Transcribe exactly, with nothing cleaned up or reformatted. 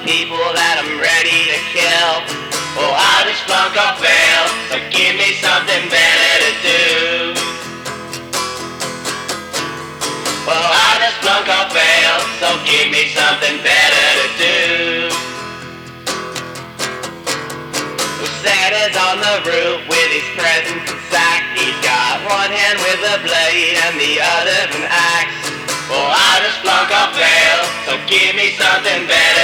people that I'm ready to kill. Oh, I just flunk or fail, so give me something better to do. Oh, I just flunk or fail, so give me something better to do. Santa's on the roof with his presents and sack. He's got one hand with a blade and the other an axe. Oh, I just flunk or fail, so give me something better